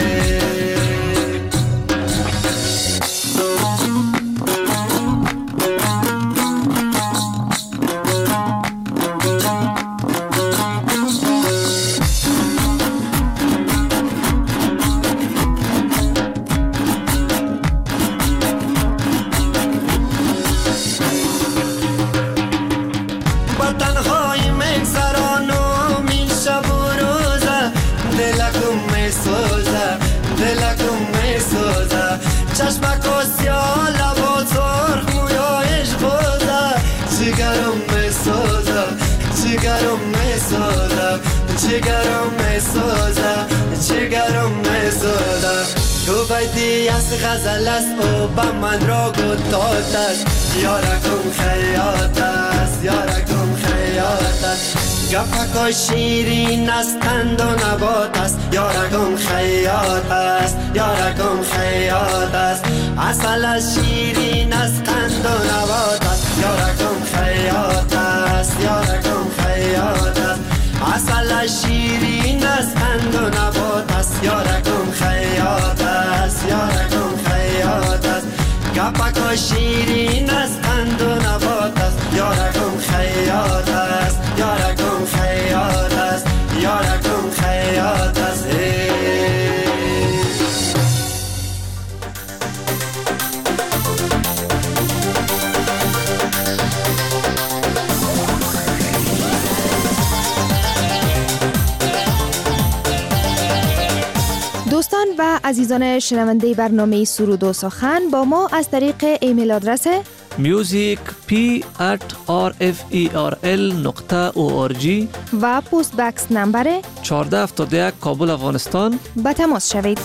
چشمک و سیاه لبا سرخ مویایش بوده، جگرم میسوزه جگرم میسوزه جگرم میسوزه جگرم میسوزه. تو بیتی از غزل است او به من را گفتاد است، یارکم خیاط است، یارکم خیاط است. گپک شیرین است قند و نبات است، یارکم خیاط است، یارکم خیاط است. عسل شیرین است قند و نبات است، یارکم خیاط است، یارکم خیاط است. عسل شیرین است قند و نبات است، یارکم خیاط است، یارکم خیاط است. گپک شیرین است قند و نبات است، یارکم خیاط است، یارکم خیاط است، یارکم خیاط است. دوستان و عزیزان شنونده برنامه سرود و سخن با ما از طریق ایمیل آدرس music@rferl.org و پست بکس نمبر 1471 کابل افغانستان با تماس شوید.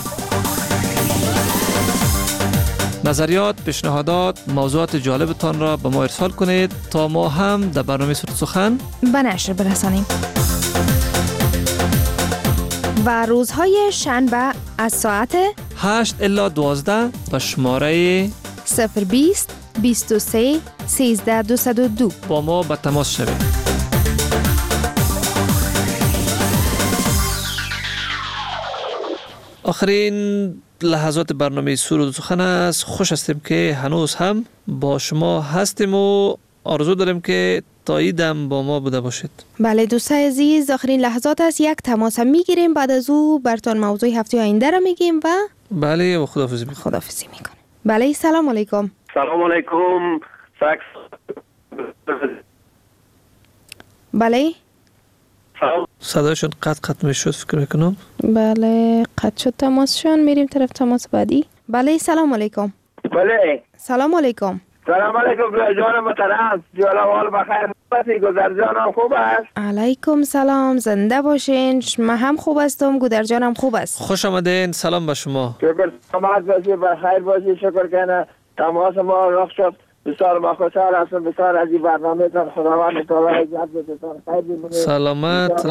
نظریات، پیشنهادات، موضوعات جالبتان را به ما ارسال کنید تا ما هم در برنامه سرود سخن به نشر برسانیم. و روزهای شنبه از ساعت 8 الی 12 به شماره 020 23 13 202 با ما به تماس شوید. آخرین لحظات برنامه سرود و سخن است. خوش هستیم که هنوز هم با شما هستیم و آرزو داریم که تا ایدم با ما بوده باشید. بله دوستای عزیز، آخرین لحظات است. یک تماس میگیریم، بعد از او براتون موضوع هفته آینده را میگیم و بله و خداحافظی میکنیم. بله سلام علیکم. سلام علیکم. بله صدایشون قطع میشد فکر میکنم. بله قطع شد تماسشون. میریم طرف تماس بعدی. بله سلام علیکم. بله سلام علیکم. سلام علیکم جان محترم. جوال بخیر هستی؟ گذر جانم خوب است؟ علیکم سلام، زنده باشین. من هم خوب هستم، گودر جانم خوب است. خوش آمدین. سلام به شما. شکر سلامت باشی، بخیر باشی. شکر کنه تماس ما رخ شد. بسیار ما خوشحال هستم. بسیار از این برنامه تان خداوند تعالی اجازه بده خیر بمونه. سلامت.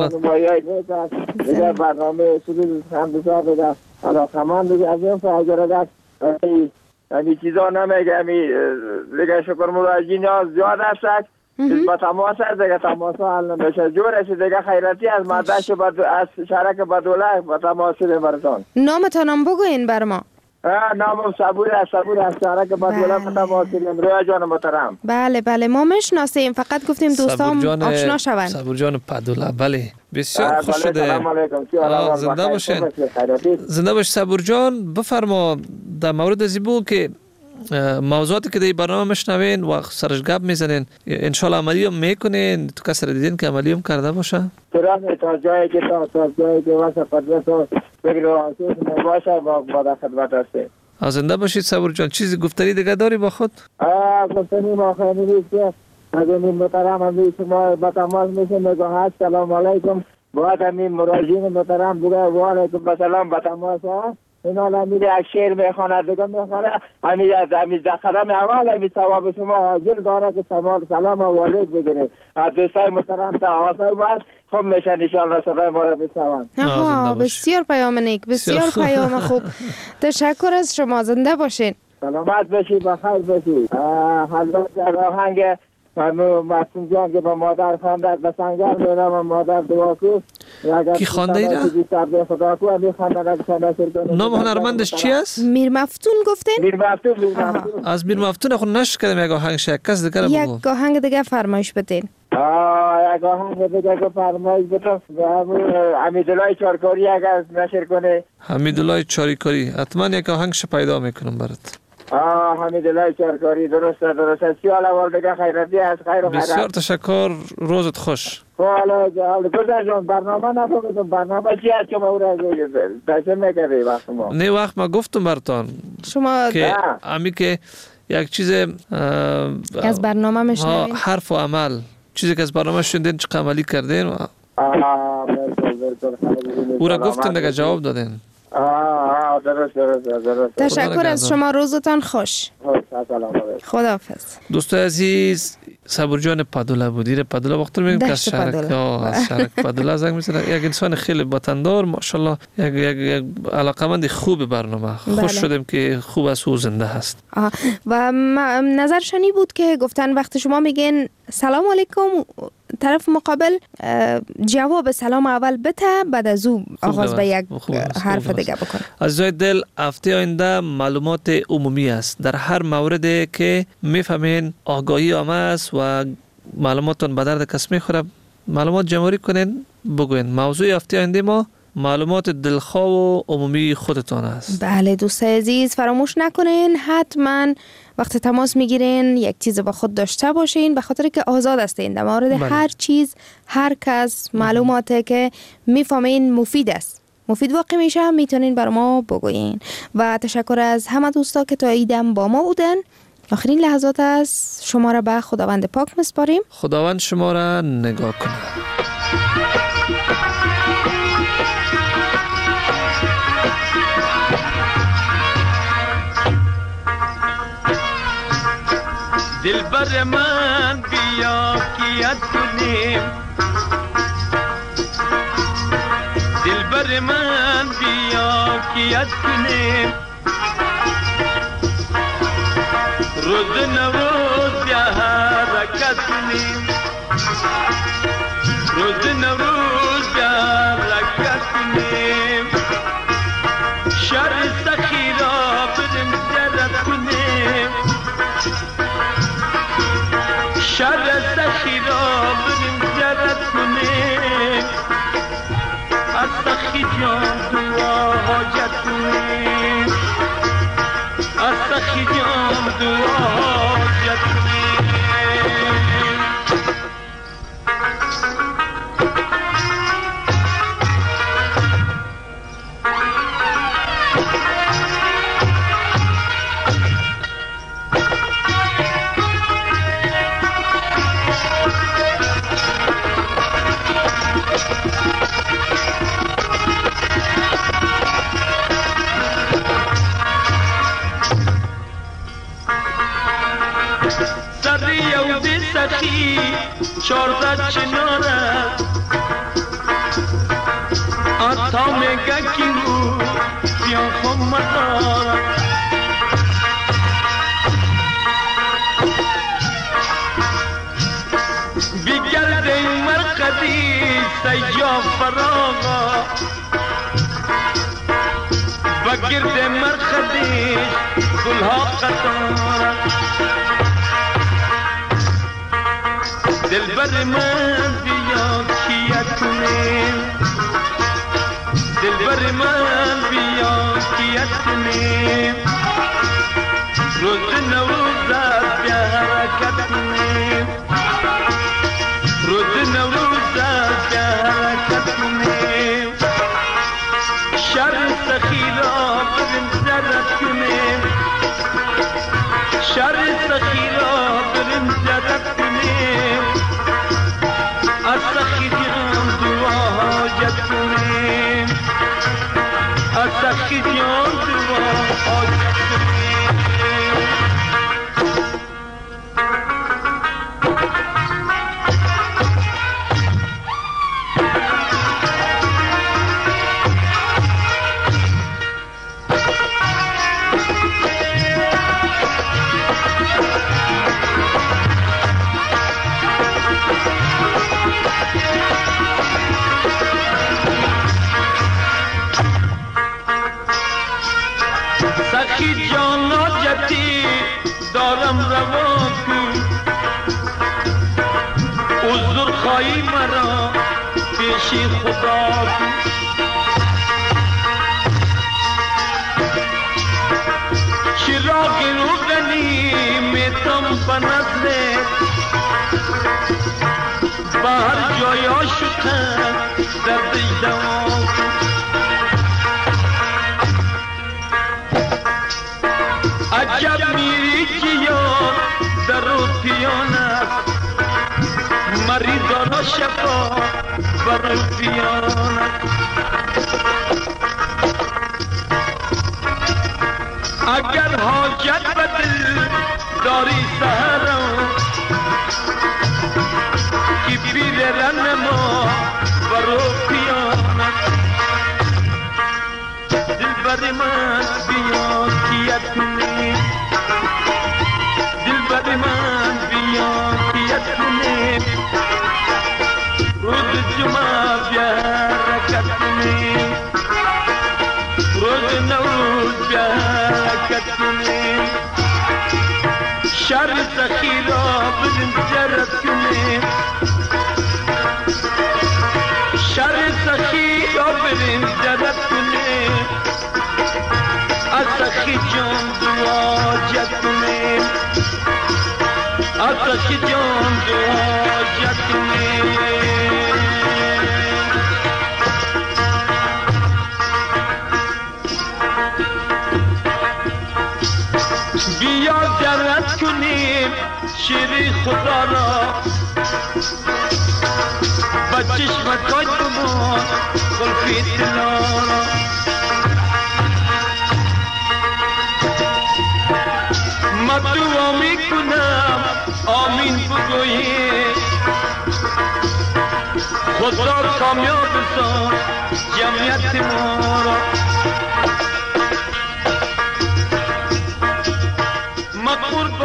دیگه برنامه سرود هم بسیار بده. حالا کمان دیگه از این فاجعه دست یعنی چیزا نمیگه. دیگه شکر مراجعین زیاد هست. با تماس دیگه تماس حل نمیشه. جورش دیگه خیراتی از مدرش از شرک بدوله با تماس براتون. نامتانم بگوین بر ما. نامم صبور است شرک بدوله با تماس رویا جان محترم. بله ما میشناسیم، فقط گفتیم دوستان آشنا شوند. صبور جان پدوله. بله بسیار خوش شده. سلام علیکم. زنده باشین. زنده باش صبور جان. بفرما در مورد از بود که موضوعاتی که در برنامه مشنوین و سرش گپ میزنین انشالله عملی هم میکنین. تو کسی را دیدین که عملی هم کرده باشه؟ تا جایی که واسه قدرت و فکر و آسوس باشه با در خدمت هستیم. زنده باشید صبور جان. چیزی گفتنی دیگه داری با خود؟ گفتنی ما خیلی نیست که از این محترم همی شما با تماس میشیم نگاه سلام علیکم باید همین مراجعین محترم بگه و علیکم بسلام با تماس ها. این حالا میره از شعر میخواند دیگه میخواند همین خدم اول همین ثواب شما حاضر داره که سلام و علیک بگیره از دوستای محترم تا آسای باید خب میشه انشاءالله صدای ما را بشنوند. بسیار پیام نیک، بسیار پیام خوب. تشکر از شما. زنده باشین. سلامت باشی، بخیر باشی. حضرت آهنگ معصوم جان که با مادر خواندد به سنگر میرم مادر دعا کو. کی خوانده ای را؟ نام هنرمندش چی است؟ میر مفتون گفتین؟ میر مفتون. از میر مفتون خود نشد کردم یک آهنگ شد. کس دیگر بگو. یک آهنگ دیگه فرمایش بدین. یک آهنگ دیگه فرمایش بدین. حمیدالله چارکاری اگر نشر کنه. حمیدالله چارکاری. حتما یک آهنگش پیدا میکنم برات. حمیدالله چارکاری. درسته. سیال اول دیگه خیراتی هست. خیر و خیرات. بسیار تشکر. روزت خوش. حالا گذر جان برنامه نبودم. برنامه چی هست که ما او را داشته میکردی وقت ما؟ نه وقت ما گفتم براتون شما که امی که یک چیز از برنامه میشنوین حرف و عمل چیزی که از برنامه شدین چه عملی کردین او را گفتین دیگه جواب دادین. درست. تشکر از شما. روزتان خوش. خداحافظ. دوستای عزیز صبور جان پدوله بودیر. پدوله وقت رو میگم که از شرک پدوله زنگ میزنه. یک انسان خیلی وطندار ماشاءالله، یک علاقمند خوب برنامه. خوش شدیم که خوب است و زنده هست. و نظرشانی بود که گفتن وقت شما میگین سلام علیکم طرف مقابل جواب سلام اول بده بعد از او آغاز به یک حرف دیگه بکن. عزیزای دل هفته آینده معلومات عمومی است. در هر موردی که میفهمین آگاهی عامه است و معلوماتون به درد کس میخوره معلومات جمع‌آوری کنین بگوین. موضوع هفته آینده ما معلومات دلخواه و عمومی خودتان است. بله دوستای عزیز فراموش نکنین حتما وقت تماس میگیرین یک چیز با خود داشته باشین به خاطر که آزاد هستین در مورد هر چیز هر کس معلوماتی که میفهمین مفید است مفید واقع میشه میتونین بر ما بگوین. و تشکر از همه دوستا که تا ایدم با ما بودن. آخرین لحظات از شما را به خداوند پاک میسپاریم. خداوند شما را نگاه کنه. دلبر من بیا کیت کنیم دلبر من بیا کیت کنیم روز نوروز بیا حرکت کنیم روز نوروز بیا حرکت کنیم شهر سخی شر سخی را بریم زرد کنیم از سخی جان دعا حاجت کنیم از سخی جان دعا حاجت کنیم سخی چارده چناره آتا میگه کی او بیا خم مداره بیگرد این مرقدی سیجا فراغا بگرد مرقدی گلها قطاره دلبر من بیا کیت کنیم دلبر من بیا کیت کنیم روز نوروزت بیا حرکت کنیم روز نوروزت بیا حرکت کنیم شر سخی را بریم زرد کنیم شر سخی را بریم زرد کنیم از سخی جان دعا حاجت کنیم از سخی جان دعا حاجت کنیم سخی جان حاجتی دارم روا کن عذر خواهی مرا پیش خدا کن چراغ روغنی میتم بنزله به هر جای آشکن دردش دوا کن عجب میری که یار در و پیان است مریضان شفا بر پیان است اگر حاجت به دل داری سهرم که پیر رن ما بر پیان است دلبر من بیا کیت کنیم دلبر من بیا کیت کنیم روز جمعه بیا حرکت کنیم روز نوروز بیا حرکت کنیم شر سخی را بریم زرد کنیم شر سخی را بریم زرد کنیم از سخی جان دعا حاجت کنیم از سخی جان دعا حاجت کنیم بیا زرد کنیم شیر خدا را با چشمتای بمان قلفی دلا را ما دعا میکنم آمین بگوییم خدا کامیاب ساز جمعیت ما را ما